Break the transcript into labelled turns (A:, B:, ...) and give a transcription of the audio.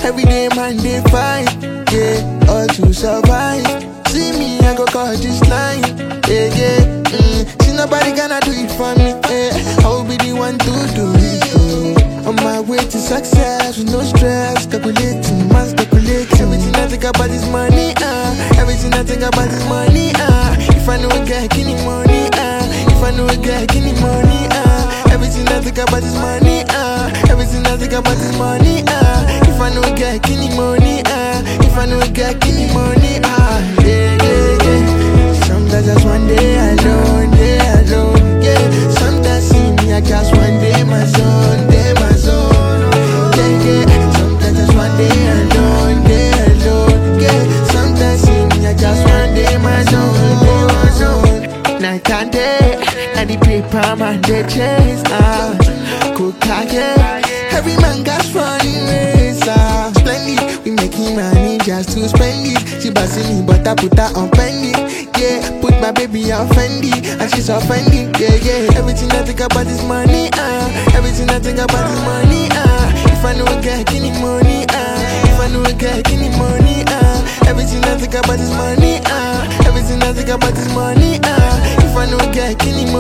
A: Every day man they fight, yeah, all to survive. See me, I go call this line, yeah, yeah. See nobody gonna do it for me, yeah. I will be the one to do it, oh. On my way to success with no stress, calculating, man speculating. Everything I think about is money, everything I think about is money, If I know I get any money, if I know I get any money, everything I think about is money, everything I think about is money, If I know I get any money, if I know I get any money, yeah, yeah, yeah. Sometimes just one day alone, yeah. Sometimes see me, I just one day my zone, yeah, yeah. Sometimes just one day alone, yeah. Sometimes see me, I just one day my zone. Night and day, and the paper man they chase, coca, yeah. Every man got running race, splendid. We making money just to spend it. She bossing me, but I put her on pending. Yeah, put my baby on Fendi, and she's offending. Yeah, yeah. Everything I think about is money, everything I think about is money, If I know I get any money, if I know I get any money, everything I think about is money, everything I think about is money, If I know I get any money.